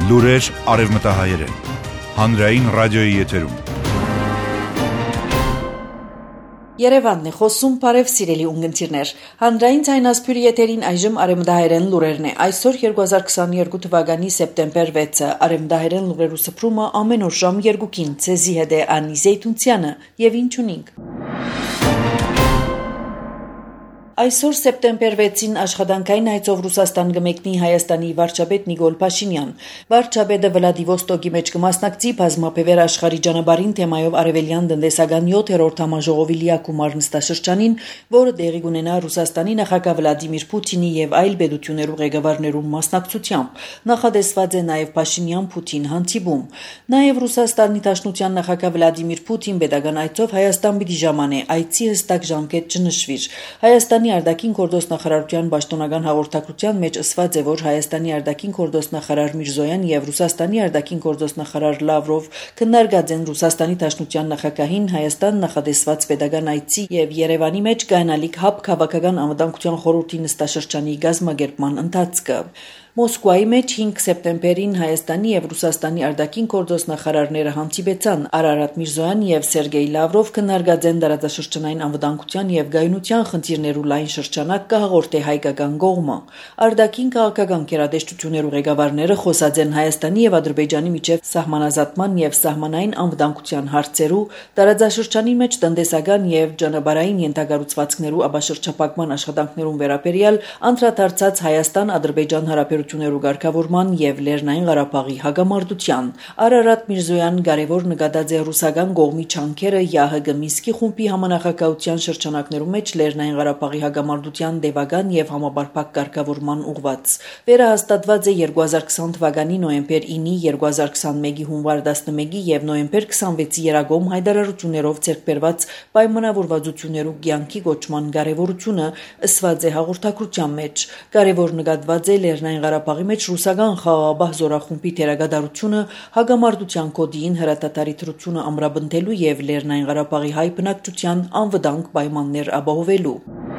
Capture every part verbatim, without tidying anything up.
Լուրեր արևմտահայերեն, հանրային ռադիոյի եթերում։ Երևանն է խոսում, բարև սիրելի ունգընտիրներ։ Հանրային ցայնասփյուրի եթերին այժմ արևմտահայերեն լուրերն է։ Այսօր երկու հազար քսաներկու թվականի սեպտեմբեր վեցը արևմտահայերեն լուրերու սփռումը ամեն օր ժամ երկուքին ցեզի հետ է Անի Զեյթունցյանը եւ ինչ ունենք։ Այսօր սեպտեմբեր վեցին աշխատանքային այցով Ռուսաստան կմեկնի Հայաստանի վարչապետ Նիկոլ Փաշինյան։ Վարչապետը Վլադիվոստոկի մեջ կմասնակցի բազմապեվեր աշխարհի ճանապարհին թեմայով արևելյան տնտեսական յոթերորդ համաժողովի լիակումար նստաշրջանին, որը տեղի կունենա Ռուսաստանի նախագահ Վլադիմիր Պուտինի եւ այլ պետություններու ղեկավարներու մասնակցությամբ։ Նախադեсված է նաեւ Փաշինյան-Պուտին հանդիպում։ Նաեւ Ռուսաստանի Դաշնության նախագահ Վլադիմիր Պուտին պետական այցով Հայաստան պիտի ժամանե, այցի հստակ ժամկետ չնշվիր։ Հայաստանի արտաքին գործոստ նախարարության պաշտոնական հաղորդակցության մեջ ասված է, որ Հայաստանի արտաքին գործոստ նախարար Միրզոյան եւ Ռուսաստանի արտաքին գործոստ նախարար Լավրով քննարկած են Ռուսաստանի Դաշնության նախագահին Հայաստան նախադեсված պետական այցի եւ Երևանի մեջ կայանալիք հապ քաղաքական անվտանգության խորհրդի նստաշրջանի գազմագերբման ընթացքը։ Մոսկվայի մեջ հինգ սեպտեմբերին Հայաստանի եւ Ռուսաստանի արտաքին գործոստ նախարարները հանդիպեցան։ Արարատ Միրզոյան եւ Սերգեյ Լավրով քննարկած են տարածաշրջանային անվտանգության եւ գայունության խնդիրներու լայն շրջանակ կհաղորդե հայկական կողմը։ Արտաքին քաղաքական գերատեսչություններու ղեկավարները խոսած են Հայաստանի եւ Ադրբեջանի միջև սահմանազատման եւ սահմանային անվտանգության հարցերու, տարածաշրջանի մեջ տնտեսական եւ ճանապարհային ենթակառուցվածքներու ապաշրջապակման աշխատանքներուն վերաբերյալ անդրադարձած Հայաստան-Ադրբեջան հարաբերություններու ղեկավարման եւ Լեռնային Ղարաբաղի հագամարտության։ Արարատ Միրզոյան կարևոր նկատած է ռուսական կողմի չանքերը ԵԱՀԿ Մինսկի խումբի համանախագահության շրջանակներու մեջ Լեռնային Ղարաբաղի հագամարտության դեպական եւ համապարփակ կարգավորման ուղղված։ Վերահաստատված է երկու հազար քսան թվականի նոյեմբեր ինի, երկու հազար քսանմեկի հունվար տասնմեկի եւ նոյեմբեր քսանվեցի երագոմ հայտարարություններով ձեռքբերված պայմանավորվածություններու կյանքի կոչման կարևորությունը ըսված է հաղորդակցության մեջ։ Կարևոր նկատված է Լեռնային Ղարաբաղի մեջ ռուսական խաղաղապահ զորախումբի թերագադարությունը հագամարտության կոդին հրատատարի թրությունը ամրապնդելու եւ Լեռնային Ղարաբաղի հայ բնակչության անվտանգ պայմաններ ապահովելու։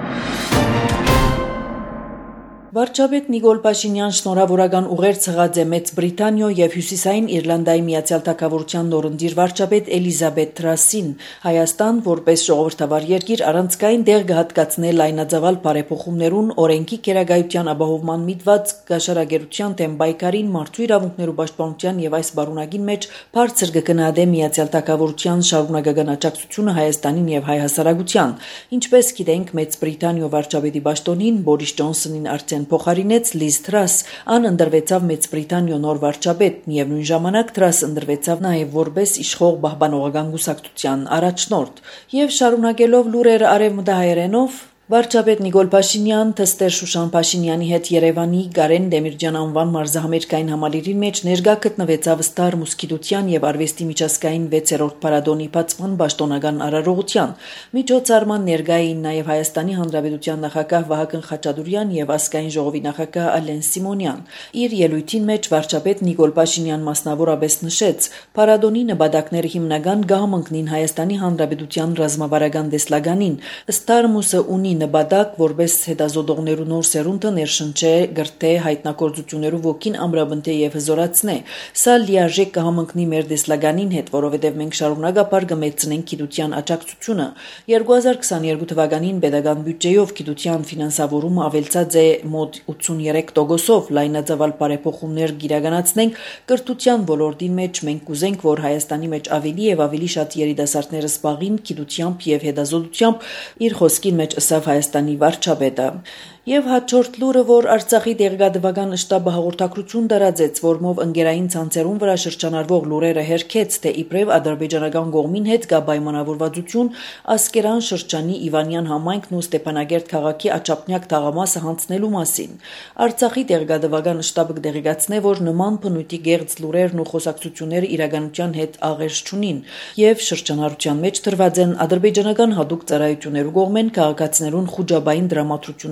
Վարչապետ Նիկոլ Փաշինյան շնորհավորական ուղեր ցղած է Մեծ Բրիտանիա եւ Հյուսիսային Իռլանդիայի Միացյալ Թագավորության նորընտիր վարչապետ Էլիզաբեթ Թրասին։ Հայաստան որպես ժողովրդավար երկիր առանցքային դեր կհատկացնե լայնածավալ բարեփոխումներուն, օրենքի քերագայության ապահովման միտված գաշարագերության դեմ պայքարին, մարդու իրավունքներու պաշտպանության եւ այս բարունակին մեջ բարձր կգնահատե Միացյալ Թագավորության շարունակական աջակցությունը Հայաստանին եւ հայ հասարակության։ Ինչպես գիտենք, Մեծ Բրիտանիա վարչապետի պաշտոնին Բորիս Ջոնսոնին արդեն փոխարինեց Լիզ Թրաս, ան ընտրվեցավ Մեծ Բրիտանիա նոր վարչապետ, միևնույն ժամանակ Թրաս ընտրվեցավ նաև որպես իշխող պահպանողական կուսակցության առաջնորդ։ Եվ շարունակելով լուրերը արևմտահայերենով, վարչապետ Նիկոլ Փաշինյան թստեր Շուշան Փաշինյանի հետ Երևանի Գարեն Դեմիրճյան անվան մարզահամերգային համալիրի մեջ ներկա գտնվեցավ Ստար Մուսկիդության եւ արվեստի միջազգային վեցերորդ փառատոնի բացման պաշտոնական արարողության։ Միջոցառման ներկա էին նաեւ Հայաստանի Հանրապետության նախագահ Վահագն Խաչատուրյան եւ ազգային ժողովի նախագահ Ալեն Սիմոնյան։ Իր ելույթին մեջ վարչապետ Նիկոլ Փաշինյան մասնավորապես նշեց. «Փառատոնի նպատակները հիմնական գահամընկնին Հայաստանի Հանրապետության ռազմավարական տեսլականին։ Ստար Մուսը ունի նպատակ որպես հետազոտողներու նոր սերունդը ներշնչե գրթե հայտնագործություններու ոգին ամրապնդե եւ հզորացնե։ Սա լիարժեք կհամընկնի մեր տեսլականին հետ, որովհետեւ մենք շարունակապար կմեծնենք գիտության աջակցությունը։ երկու հազար քսաներկու թվականին պետական բյուջեով գիտության ֆինանսավորումը ավելցած է մոտ ութսուններեք տոկոսով, լայնածավալ բարեփոխումներ կիրականացնենք կրթության ոլորտին մեջ։ Մենք կուզենք, որ Հայաստանի մեջ ավելի եւ ավելի շատ երիտասարդներ զբաղին գիտությամբ եւ հետազոտությամբ, իր խոսքին մեջ ըսավ Հայաստանի վարչապետը։ Եվ հաջորդ լուրը, որ Արցախի դեղեկատվական շտաբը հաղորդակցություն տարածեց, որմով ընկերային ցանցերուն վրա շրջանառվող լուրերը հերքեց, թե իբրև ադրբեջանական կողմին հետ կա պայմանավորվածություն Ասկերան շրջանի Իվանյան համայնքն ու Ստեփանագերտ քաղաքի աչափնյակ թաղամասը հանձնելու մասին։ Արցախի դեղեկատվական շտաբը դեղեկացնե, որ նման բնույթի գեղձ լուրերն ու խոսակցությունները իրականության հետ աղերս չունին եւ շրջանառության մեջ դրված են ադրբեջանական հատուկ ծառայություններու կողմեն քաղաքացիներուն խոճաբային դրամատրություններ ըստեղ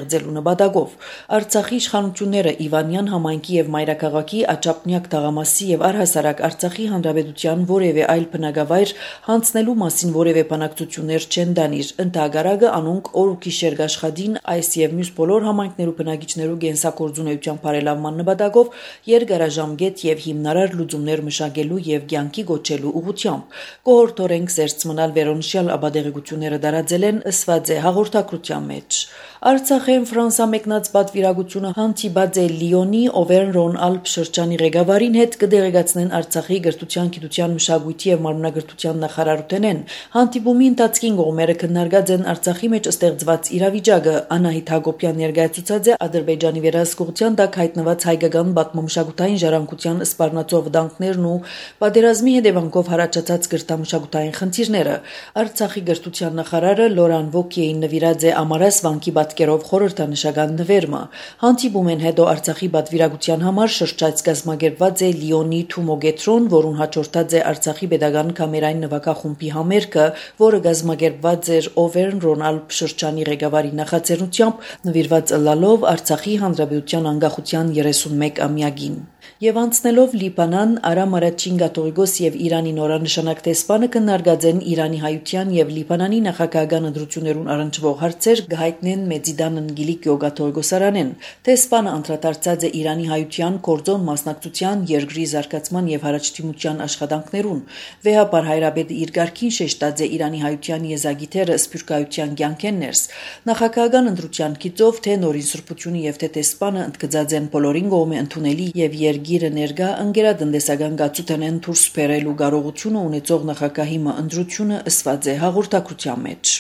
ստեղծելու նպատակով։ Արցախի իշխանությունները Իվանյան համայնքի եւ Մայրաքաղաքի Աչափնյակ թաղամասի եւ առհասարակ Արցախի հանրապետության որևէ այլ բնակավայր հանձնելու մասին որևէ բանակցություններ չեն դանիր։ Ընդհակառակը անոնք օր ու գիշեր աշխատին այս եւ մյուս բոլոր համայնքներու բնակիչներու գենսակորձունեության բարելավման նպատակով երկարաժամկետ եւ հիմնարար լուծումներ մշակելու եւ կյանքի գոչելու ուղղությամբ։ Կողորտորենք զերծ մնալ վերոնշյալ ապադեղությունները դարաձել են ըսված է հաղորդակցության մեջ։ Արցախեն Ֆրանսա մեկնած պատվիրակությունը հանդիպած է Լիոնի Օվերն Ալպ շրջանի ղեկավարին հետ կդեղեկացնեն Արցախի գրթության, գիտության, մշակույթի եւ մարմնագրթության նախարարութենեն։ Հանդիպումի ընթացքին կողմերը քննարկած են Արցախի մեջ ստեղծված իրավիճակը։ Անահիտ Հակոբյան ներկայացուցած է Ադրբեջանի վերահսկողության տակ հայտնված հայկական պատմամշակութային ժառանգության սպառնացող վտանգներն ու պատերազմի հետևանքով հարաճած գրթամշակութային խնդիրները։ Արցախի գրթության նախարարը Լորան Վոկիեին նվիրած է Ամարաս վանքի պատկերով խորհրդանշական նվերմը։ Հանդիպում են հետո Արցախի պատվիրակության համար շրջայց կազմակերպված է Լիոնի Թումոգետրոն, որուն հաջորդած է Արցախի pedagogan կամերային նվագախումբի համերգը, որը կազմակերպված էր Օվերն Ալպ շրջանի ղեկավարի նախաձեռնությամբ, նվիրված ըլլալով Արցախի հանրապետության անկախության երեսունմեկ-ամյակին։ Եվ անցնելով Լիբանան, Արամ Արաչին Կաթողիկոս եւ Իրանի նորանշանակ տեսփանը քննարկած են Իրանի հայության եւ Լիբանանի նախագահական ընտրություններուն առնչվող հարցեր գահիտնեն Մեծիդան Անգելիկիո Կաթողիկոսարանեն։ Տեսփանը անդրադարձած է Իրանի հայության կորձոն մասնակցության, երկրի զարգացման եւ հարաճտիմության աշխատանքներուն։ Վեհապար հայրապետը իր ղարքին շեշտած է Իրանի հայության եզագիթերը սփյուռքայության կյանքեն ներս։ Նախագահական ընտրության գիծով թե նորին սրբությունը եւ թե տեսփանը ընդգծած են բոլորին կողմէ ընդունելի եւ Երգիրը ներկա ընկերատնտեսական գացութենեն դուրս բերելու կարողությունը ունեցող նախագահի ընտրությունը ըսված է հաղորդակցության մեջ։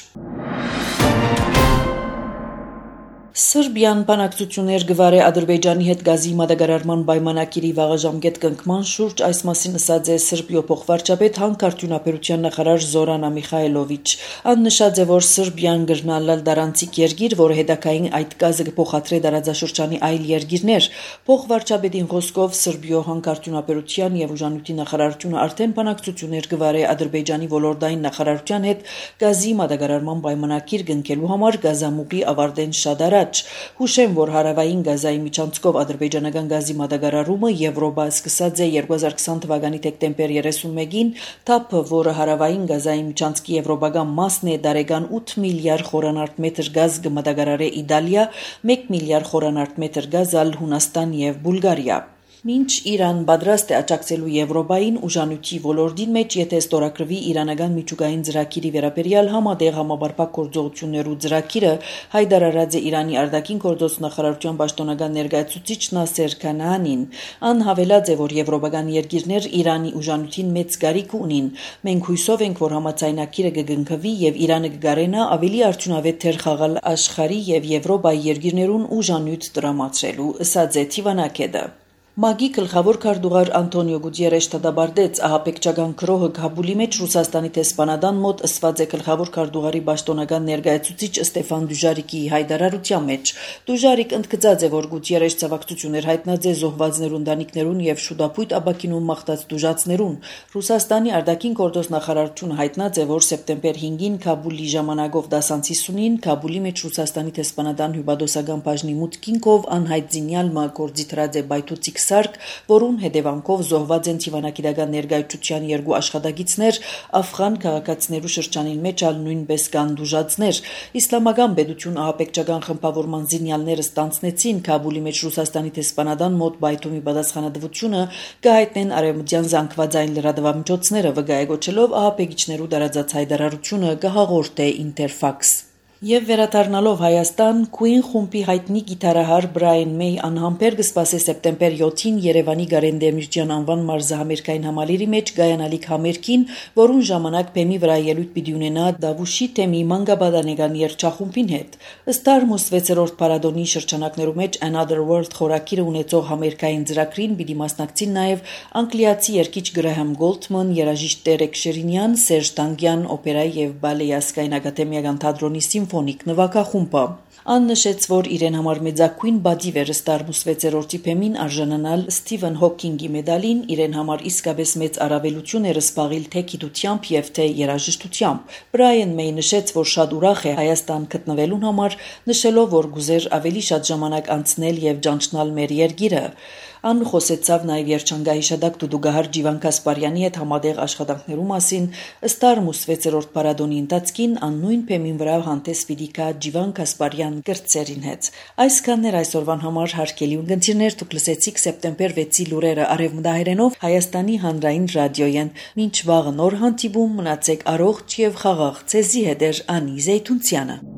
Սրբիան բանակցություններ գվարե Ադրբեջանի հետ գազի մատակարարման պայմանագիրի վաղաժամկետ կնքման շուրջ, այս մասին ասած է Սրբիո փոխվարչապետ հանքարդյունաբերության նախարար Զորանա Միխայելովիչ։ Ան նշած է, որ Սրբիան գրնալալ դարանցիկ երկիր, որը հետակային այդ գազը կփոխադրե դարաձաշրջանի այլ երկիրներ։ Փոխվարչապետին խոսքով Սրբիո հանքարդյունաբերության եւ ուժանույթի նախարարությունը արդեն բանակցություններ գվարե Ադրբեջանի ոլորտային նախարարության հետ գազի մատակարարման պայմանագիր կնքելու համար գազամուղի ավարտեն շատ առաջ։ Հուշեմ, որ հարավային գազայի միջանցքով ադրբեջանական գազի մատակարարումը Եվրոպա սկսած է երկու հազար քսան թվականի դեկտեմբեր երեսունմեկին, թափը, որը հարավային գազայի միջանցքի եվրոպական մասն է, դարեկան ութ միլիարդ խորանարդ մետր գազ կմատակարարե Իտալիա, մեկ միլիարդ խորանարդ մետր գազ ալ Հունաստան եւ Բուլղարիա։ Մինչ Իրան պատրաստ է աջակցելու Եվրոպային ուժանույթի ոլորտին մեջ, եթե ստորագրվի իրանական միջուկային ծրագիրի վերաբերյալ համատեղ համապարփակ գործողություններու ծրագիրը, հայտարարած է Իրանի արտաքին գործոս նախարարության պաշտոնական ներկայացուցիչ Նասեր Քանանին։ Ան հավելած է, որ եվրոպական երկիրներ Իրանի ուժանույթին մեծ կարիք ունին։ Մենք հույսով ենք, որ համաձայնագիրը կգնքվի եւ Իրանը կգարենա ավելի արդյունավետ թեր խաղալ աշխարհի եւ Եվրոպայի երկիրներուն ուժանույթ տրամադրելու, ըսած է Թիվանակեդը։ Մագի գլխավոր քարտուղար Անտոնիո Գուտիերեշ դադարեց ահապեկչական քրոհը Քաբուլի մեջ Ռուսաստանի տեսփանադան մոտ ըսված է գլխավոր քարտուղարի պաշտոնական ներկայացուցիչ Ստեփան Դուժարիկի հայտարարության մեջ։ Դուժարիկ ընդգծած է, որ Գուտիերեշ ցավակցություններ հայտնած է զոհվածներուն ընտանիքներուն եւ շուտապույտ ապակինում մաղթած դուժացներուն։ Ռուսաստանի արտաքին գործոս նախարարությունը հայտնած է, որ սեպտեմբեր հինգին Քաբուլի ժամանակով դասանցիսունին Քաբուլի մեջ Ռուսաստանի տեսփանադան հյուպատոսական բաժնի մուտքինքով անհայտ զինյալը գործի դրած է բայթուցիկ սարք, որուն հետևանքով զոհված են թիվանակիրական ներկայացության երկու աշխատակիցներ, աֆղան քաղաքացիներու շրջանին մեջ ալ նույնպես կան դուժածներ։ Իսլամական պետություն ահապեկչական խմբավորման զինյալները ստանցնեցին Քաբուլի մեջ Ռուսաստանի տեսփանադան մոտ բայթումի պատասխանատվությունը կհայտնեն արևմտյան զանգվածային լրատվամիջոցները, վկայակոչելով ահապեկիչներու դարաձած հայտարարությունը կհաղորդե Ինտերֆաքս։ Եվ վերադառնալով Հայաստան, Queen խումբի հայտնի գիտարահար Բրայան Մեյ անհամբեր կսպասե սեպտեմբեր յոթին Երևանի Գարեն Դեմիրճյան անվան մարզահամերգային համալիրի մեջ գայանալիք համերգին, որուն ժամանակ բեմի վրա ելույթ պիտի ունենա Դավուշի թեմի մանկաբադանեկան երգչախումբին հետ։ Ըստ Արմուս վեցերորդ փառատոնի շրջանակներու մեջ Another World խորակիրը ունեցող համերգային ծրագրին պիտի մասնակցին նաև անգլիացի երգիչ Գրահամ Գոլդման, երաժիշտ Տերեկ Շերինյան, Սերժ Տանգյան, օպերայի եւ բալեի ազգային ակադեմիական թատրոնի սիմֆոնիկ նվագախումբը։ Ան նշեց, որ իրեն համար մեծակույն բադիվ էր ստարմուսվեցերորդի փեմին արժանանալ Սթիվեն Հոքինգի մեդալին, իրեն համար իսկապես մեծ առավելություն էր զբաղիլ թե գիտությամբ եւ թե երաժշտությամբ։ Բրայան Մեյ նշեց, որ շատ ուրախ է Հայաստան գտնվելուն համար, նշելով, որ գուզեր ավելի շատ ժամանակ անցնել եւ ճանչնալ մեր երկիրը։ Ան խոսեցավ նաև երջանկայի հիշադակ դուդուգահար Ջիվան Կասպարյանի հետ համատեղ աշխատանքներու մասին, ըստ վեցերորդ փառատոնի ընթացքին ան նույն փեմին վրա հանդես պիտի գա Ջիվան Կասպարյան գրծերին հետ։ Այսքանն էր այսօրվան համար հարգելի ունկնդիրներ, դուք լսեցիք սեպտեմբեր վեցի լուրերը արևմտահայերենով Հայաստանի հանրային ռադիոյեն։ Մինչ վաղը նոր հանդիպում, մնացեք առողջ եւ խաղաղ։ Ցեզի հետ էր Անի Զեյթունցյանը։